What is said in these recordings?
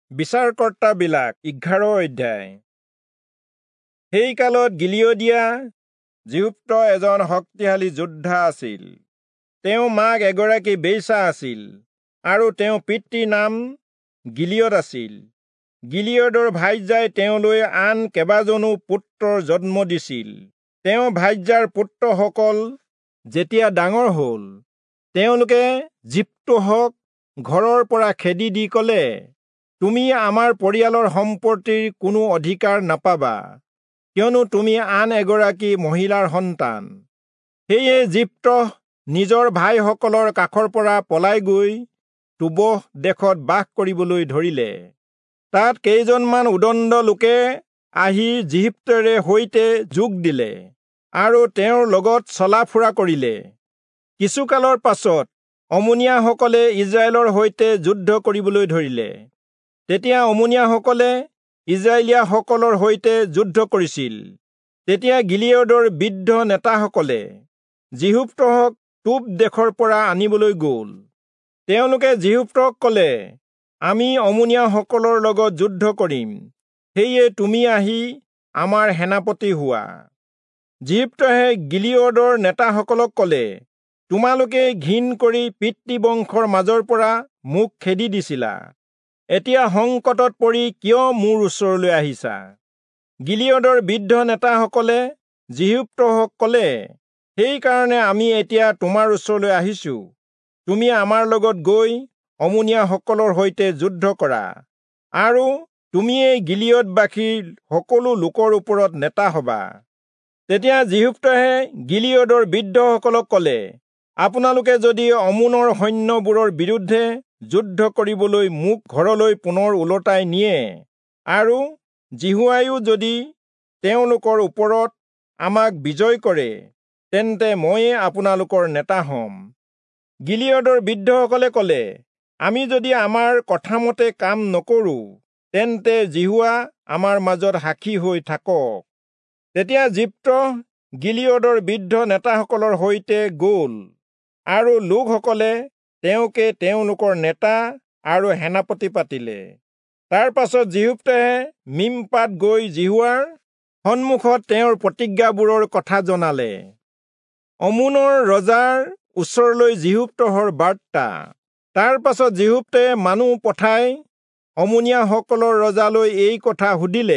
বিচাৰকৰ্তাবিলাক 11 অধ্যায়। সেই কালত গিলিয়দীয়া জিহুপ্ত এজন শক্তিশালী যোদ্ধা আছিল। তেওঁ মাক এগৰাকী বেশ্যা আছিল আৰু তেওঁ পিতৃৰ নাম গিলিয়দ আছিল। গিলিয়দৰ ভাৰ্যাই তেওঁলৈ আন কেইবাজনো পুত্ৰৰ জন্ম দিছিল। তেওঁ ভাৰ্যাৰ পুত্ৰসকল যেতিয়া ডাঙৰ হ'ল, তেওঁলোকে জিপ্তহক ঘৰৰ পৰা খেদি দি ক'লে, তুমি আমাৰ পৰিয়ালৰ সম্পত্তিৰ কোনো অধিকাৰ নাপাবা, কিয়নো তুমি আন এগৰাকী মহিলাৰ সন্তান। সেয়ে জিপ্তহ নিজৰ ভাইসকলৰ কাষৰ পৰা পলাই গৈ টুবহ দেশত বাস কৰিবলৈ ধৰিলে। তাত কেইজনমান উদণ্ড লোকে আহি জিহুপ্তৰে সৈতে যোগ দিলে আৰু তেওঁৰ লগত চলা ফুৰা কৰিলে। কিছুকালৰ পাছত অমোনিয়াসকলে ইজৰাইলৰ সৈতে যুদ্ধ কৰিবলৈ ধৰিলে। তেতিয়া অমোনিয়াসকলে ইজৰাইলীয়াসকলৰ সৈতে যুদ্ধ কৰিছিল। তেতিয়া গিলিয়দৰ বৃদ্ধ নেতাসকলে জিহুপ্তহক টুব দেশৰ পৰা আনিবলৈ গ'ল। তেওঁলোকে জিহুপ্তহক ক'লে, আমি অমোনিয়াসকলৰ লগত যুদ্ধ কৰিম, সেয়ে তুমি আহি আমাৰ সেনাপতি হোৱা। জিহুপ্তহে গিলিয়দৰ নেতাসকলক ক'লে, তোমালোকে ঘিণ কৰি পিতৃবংশৰ মাজৰ পৰা মোক খেদি দিছিলা। এতিয়া সংকটত পৰি কিয় মোৰ ওচৰলৈ আহিছা? গিলিয়দৰ বৃদ্ধ নেতাসকলে জিহুপ্তহক ক'লে, সেইকাৰণে আমি এতিয়া তোমাৰ ওচৰলৈ আহিছো। তুমি আমাৰ লগত গৈ অমোনিয়াসকলৰ সৈতে যুদ্ধ কৰা, আৰু তুমিয়েই গিলিয়দবাসীৰ সকলো লোকৰ ওপৰত নেতা হবা। তেতিয়া জিহুপ্তহে গিলিয়দৰ বৃদ্ধসকলক ক'লে, আপোনালোকে যদি অমোনৰ সৈন্যবোৰৰ বিৰুদ্ধে যুদ্ধ কৰিবলৈ মোক ঘৰলৈ পুনৰ ওলটাই নিয়ে, আৰু জিহুৱাইও যদি তেওঁলোকৰ ওপৰত আমাক বিজয় কৰে, তেন্তে ময়ে আপোনালোকৰ নেতা হ'ম। গিলিয়দৰ বৃদ্ধসকলে ক'লে, আমি যদি আমাৰ কথামতে কাম নকৰোঁ, তেন্তে জিহুৱা আমাৰ মাজত সাক্ষী হৈ থাকক। তেতিয়া জিপ্তহ গিলিয়দৰ বৃদ্ধ নেতাসকলৰ সৈতে গ'ল, আৰু লোকসকলে তেওঁকে তেওঁলোকৰ নেতা আৰু সেনাপতি পাতিলে। তাৰ পাছত জিহুপ্তহে মিমপাত গৈ জিহুৱাৰ সন্মুখত তেওঁৰ প্ৰতিজ্ঞাবোৰৰ কথা জনালে। অমোনৰ ৰজাৰ ওচৰলৈ জিহুপ্তহৰ বাৰ্তা। তাৰ পাছত জিহুপ্তহে মানুহ পঠাই অমোনিয়াসকলৰ ৰজালৈ এই কথা সুধিলে,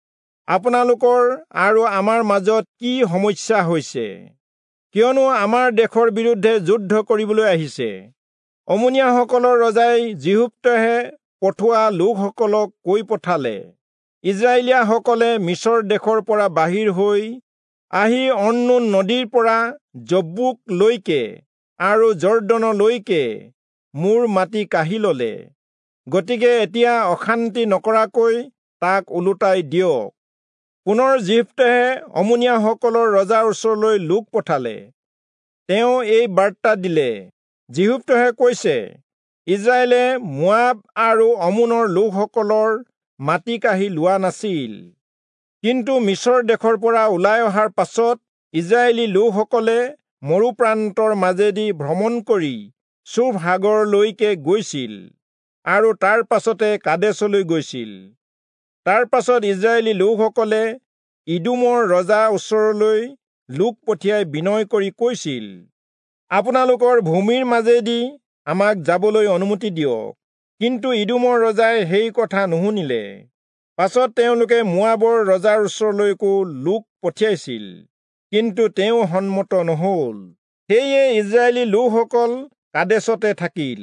আপোনালোকৰ আৰু আমাৰ মাজত কি সমস্যা হৈছে? কিয়নো আমাৰ দেশৰ বিৰুদ্ধে যুদ্ধ কৰিবলৈ আহিছে? অমোনিয়াসকলৰ ৰজাই জিহুপ্তহে পঠোৱা লোকসকলক কৈ পঠালে, ইজৰাইলীয়াসকলে মিছৰ দেশৰ পৰা বাহিৰ হৈ আহি অৰ্নোন নদীৰ পৰা জব্বুকলৈকে আৰু জৰ্দনলৈকে মোৰ মাটি কাঢ়ি ল'লে। গতিকে এতিয়া অশান্তি নকৰাকৈ তাক ওলোটাই দিয়ক। পুনৰ জিহুপ্তহে অমোনিয়াসকলৰ ৰজাৰ ওচৰলৈ লোক পঠালে। তেওঁ এই বাৰ্তা দিলে, জিহুপ্তহে কৈছে, ইজৰাইলে মোৱাব আৰু অমোনৰ লোকসকলৰ মাটি কাঢ়ি লোৱা নাছিল। কিন্তু মিছৰ দেশৰ পৰা ওলাই অহাৰ পাছত ইজৰাইলী লোকসকলে মৰুপ্ৰান্তৰ মাজেদি ভ্ৰমণ কৰি চুফ সাগৰলৈকে গৈছিল আৰু তাৰ পাছতে কাদেশলৈ গৈছিল। তাৰ পাছত ইজৰাইলী লোকসকলে ইদোমৰ ৰজাৰ ওচৰলৈ লোক পঠিয়াই বিনয় কৰি কৈছিল, আপোনালোকৰ ভূমিৰ মাজেদি আমাক যাবলৈ অনুমতি দিয়ক। কিন্তু ইদোমৰ ৰজাই সেই কথা নুশুনিলে। পাছত তেওঁলোকে মোৱাবৰ ৰজাৰ ওচৰলৈকো লোক পঠিয়াইছিল, কিন্তু তেওঁ সন্মত নহ'ল। সেয়ে ইজৰাইলী লোকসকল কাদেশতে থাকিল।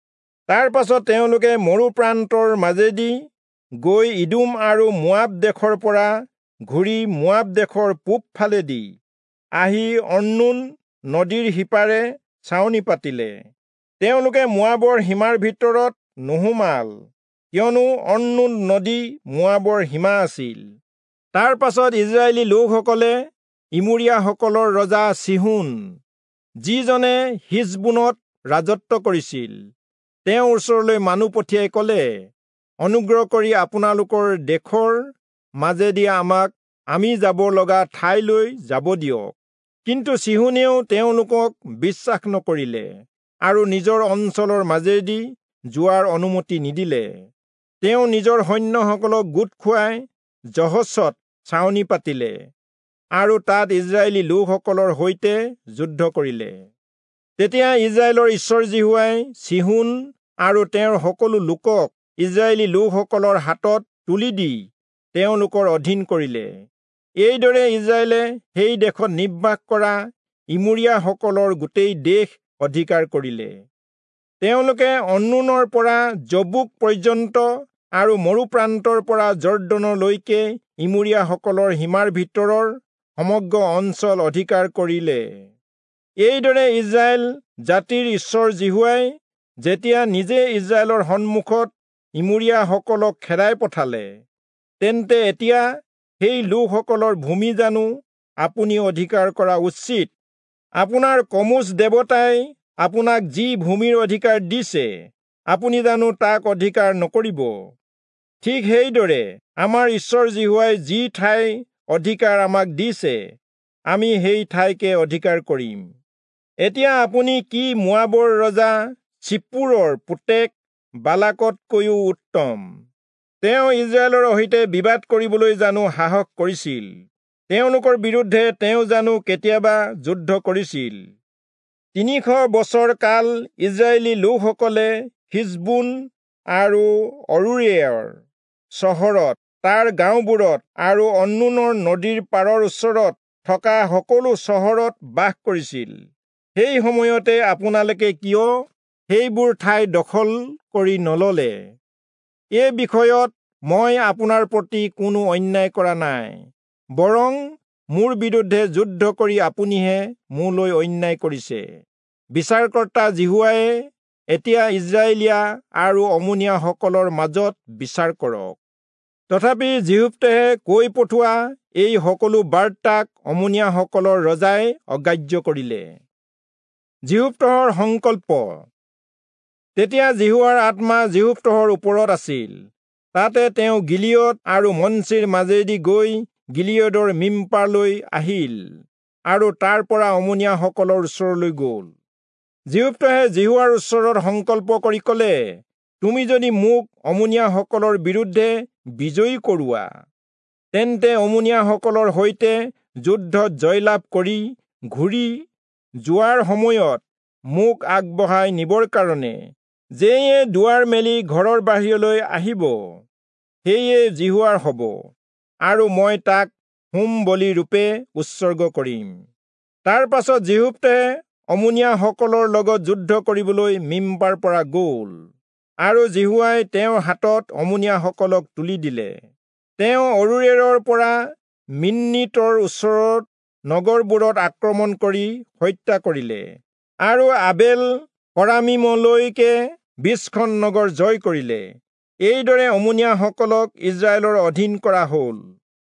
তাৰ পাছত তেওঁলোকে মৰুপ্ৰান্তৰ মাজেদি গৈ ইদোম আৰু মোৱাব দেশৰ পৰা ঘূৰি মোৱাব দেশৰ পূব ফালেদি আহি অৰ্নোন নদীৰ সিপাৰে ছাউনি পাতিলে। তেওঁলোকে মোৱাবৰ সীমাৰ ভিতৰত নোসোমাল, কিয়নো অৰ্নোন নদী মোৱাবৰ সীমা আছিল। তাৰ পাছত ইজৰাইলী লোকসকলে ইমোৰিয়াসকলৰ ৰজা চিহোন, যিজনে হিচবোনত ৰাজত্ব কৰিছিল, তেওঁৰ ওচৰলৈ মানুহ পঠিয়াই ক'লে, অনুগ্ৰহ কৰি আপোনালোকৰ দেশৰ মাজেদি আমাক আমি যাব লগা ঠাইলৈ যাব দিয়ক। কিন্তু চিহোনেও তেওঁলোকক বিশ্বাস নকৰিলে আৰু নিজৰ অঞ্চলৰ মাজেদি যোৱাৰ অনুমতি নিদিলে। তেওঁ নিজৰ সৈন্যসকলক গোট খুৱাই জহছত ছাউনি পাতিলে আৰু তাত ইজৰাইলী লোকসকলৰ সৈতে যুদ্ধ কৰিলে। তেতিয়া ইজৰাইলৰ ঈশ্বৰ জিহুৱাই চিহোন আৰু তেওঁৰ সকলো লোকক ইজৰাইলী লোকসকলৰ হাতত তুলি দি তেওঁলোকৰ অধীন কৰিলে। এইদৰে ইজৰাইলে সেই দেশত নিবাস কৰা ইমূৰীয়াসকলৰ গোটেই দেশ অধিকাৰ কৰিলে। তেওঁলোকে অৰ্নোনৰ পৰা জবুক পৰ্যন্ত আৰু মৰুপ্ৰান্তৰ পৰা জৰ্দনলৈকে ইমূৰীয়াসকলৰ সীমাৰ ভিতৰৰ সমগ্ৰ অঞ্চল অধিকাৰ কৰিলে। এইদৰে ইজৰাইল জাতিৰ ঈশ্বৰ জিহুৱাই যেতিয়া নিজে ইজৰাইলৰ সন্মুখত ইমূৰীয়াসকলক খেদাই পঠালে, তেন্তে এতিয়া সেই লোকসকলৰ ভূমি জানো আপুনি অধিকাৰ কৰা উচিত? আপোনাৰ কমোচ দেৱতাই আপোনাক যি ভূমিৰ অধিকাৰ দিছে, আপুনি জানো তাক অধিকাৰ নকৰিব? ঠিক সেইদৰে আমাৰ ঈশ্বৰ জিহুৱাই যি ঠাই অধিকাৰ আমাক দিছে, আমি সেই ঠাইকে অধিকাৰ কৰিম। এতিয়া আপুনি কি মোৱাবৰ ৰজা চিপ্পোৰৰ পুতেক বালাকতকৈও উত্তম? তেওঁ ইজৰাইলৰ সৈতে বিবাদ কৰিবলৈ জানো সাহস কৰিছিল? তেওঁলোকৰ বিৰুদ্ধে তেওঁ জানো কেতিয়াবা যুদ্ধ কৰিছিল? 300 বছৰ কাল ইজৰাইলী লোকসকলে হিজবোন আৰু অৰোয়েৰ চহৰত, তাৰ গাঁওবোৰত আৰু অৰ্নোনৰ নদীৰ পাৰৰ ওচৰত থকা সকলো চহৰত বাস কৰিছিল। সেই সময়তে আপোনালোকে কিয় সেইবোৰ ঠাই দখল কৰি নললে? এই বিষয়ত মই আপোনাৰ প্ৰতি কোনো অন্যায় কৰা নাই, বৰং মোৰ বিৰুদ্ধে যুদ্ধ কৰি আপুনিহে মোলৈ অন্যায় কৰিছে। বিচাৰকৰ্তা জিহুৱায়ে এতিয়া ইজৰাইলীয়া আৰু অমুনীয়াসকলৰ মাজত বিচাৰ কৰক। তথাপি জিহুফ্তেহে কৈ পঠোৱা এই সকলো বাৰ্তাক অমুনীয়াসকলৰ ৰজাই অগ্ৰাহ্য কৰিলে। জিহুফ্তহৰ সংকল্প। তেতিয়া জিহুৱাৰ আত্মা জিহুফ্তহৰ ওপৰত আছিল। তাতে তেওঁ গিলিয়দ আৰু মনচিৰ মাজেদি গৈ গিলিয়দৰ মিম্পালৈ আহিল আৰু তাৰ পৰা অমুনীয়াসকলৰ ওচৰলৈ গ'ল। জিহুফ্তহে জিহুৱাৰ ওচৰত সংকল্প কৰি ক'লে, তুমি যদি মোক অমুনীয়াসকলৰ বিৰুদ্ধে বিজয়ী কৰোৱা, তেন্তে অমুনীয়াসকলৰ সৈতে যুদ্ধত জয়লাভ কৰি ঘূৰি যোৱাৰ সময়ত মোক আগবঢ়াই নিবৰ কাৰণে যেয়ে দুৱাৰ মেলি ঘৰৰ বাহিৰলৈ আহিব, সেয়ে জিহুৱাৰ হ'ব, আৰু মই তাক হোম বলি ৰূপে উৎসৰ্গ কৰিম। তাৰ পাছত জিহুফ্তেহে অমুনীয়াসকলৰ লগত যুদ্ধ কৰিবলৈ মিম্পাৰ পৰা গ'ল, আৰু জিহুৱাই তেওঁৰ হাতত অমুনীয়াসকলক তুলি দিলে। তেওঁ অৰোয়েৰৰ পৰা মিন্নিতৰ ওচৰত নগৰবোৰত আক্ৰমণ কৰি হত্যা কৰিলে আৰু আবেল কৰামিমলৈকে 20খন নগৰ জয় কৰিলে। এইদৰে অমুনীয়াসকলক ইজৰাইলৰ অধীন কৰা হ'ল।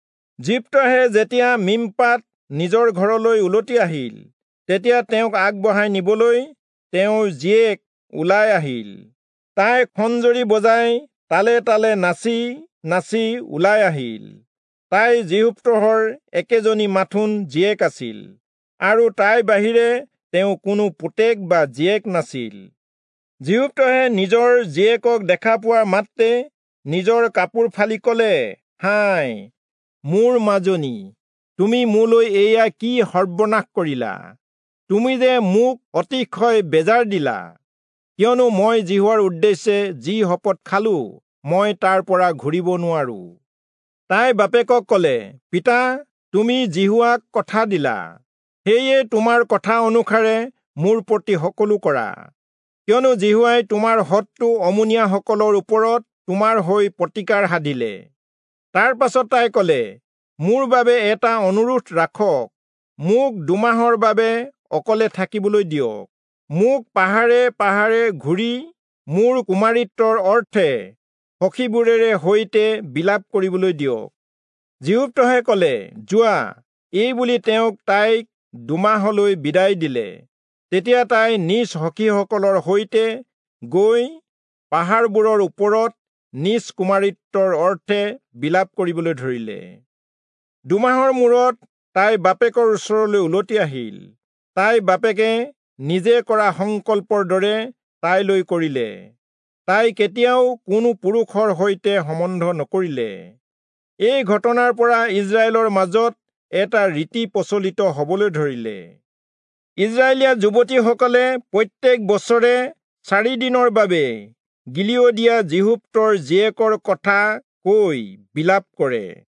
জিফ্তহে যেতিয়া মিম্পাত নিজৰ ঘৰলৈ উলটি আহিল, তেতিয়া তেওঁক আগবঢ়াই নিবলৈ তেওঁৰ জীয়েক ওলাই আহিল। তাই খঞ্জৰি বজাই তালে তালে নাচি নাচি ওলাই আহিল। তাই জিহুফ্তহৰ একেজনী মাথোন জীয়েক আছিল, আৰু তাইৰ বাহিৰে তেওঁ কোনো পুতেক বা জীয়েক নাছিল। জিহুফ্তহে নিজৰ জীয়েকক দেখা পোৱাৰ মাত্ৰে নিজৰ কাপোৰ ফালি ক'লে, হাই মোৰ মাজনী, তুমি মোলৈ এয়া কি সৰ্বনাশ কৰিলা? তুমি যে মোক অতিশয় বেজাৰ দিলা, কিয়নো মই জিহুৱাৰ উদ্দেশ্যে যি শপত খালো, মই তাৰ পৰা ঘূৰিব নোৱাৰো। তাই বাপেকক ক'লে, পিতা, তুমি জিহুৱাক কথা দিলা, সেয়ে তোমাৰ কথা অনুসাৰে মোৰ প্ৰতি সকলো কৰা, কিয়নো জিহুৱাই তোমাৰ শত্ৰু অমুনীয়াসকলৰ ওপৰত তোমাৰ হৈ প্ৰতিকাৰ সাধিলে। তাৰ পাছত তাই ক'লে, মোৰ বাবে এটা অনুৰোধ ৰাখক, মোক 2 মাহৰ বাবে অকলে থাকিবলৈ দিয়ক। মোক পাহাৰে পাহাৰে ঘূৰি মোৰ কুমাৰীত্বৰ অৰ্থে সখীবোৰেৰে সৈতে বিলাপ কৰিবলৈ দিয়ক। জিহুফ্তহে ক'লে, যোৱা। এই বুলি তেওঁক তাইক 2 মাহলৈ বিদায় দিলে। তেতিয়া তাই নিজ সখীসকলৰ সৈতে গৈ পাহাৰবোৰৰ ওপৰত নিজ কুমাৰীত্বৰ অৰ্থে বিলাপ কৰিবলৈ ধৰিলে। 2 মাহৰ মূৰত তাই বাপেকৰ ওচৰলৈ উলটি আহিল। তাই বাপেকে নিজে কৰা সংকল্পৰ দৰে তাইলৈ কৰিলে। তাই কেতিয়াও কোনো পুৰুষৰ সৈতে সম্বন্ধ নকৰিলে। এই ঘটনাৰ পৰা ইজৰাইলৰ মাজত এটা ৰীতি প্ৰচলিত হ'বলৈ ধৰিলে। ইজৰাইলীয়া যুৱতীসকলে প্ৰত্যেক বছৰে 4 দিনৰ বাবে গিলিয়দীয়া জিহুপ্তৰ জীয়েকৰ কথা কৈ বিলাপ কৰে।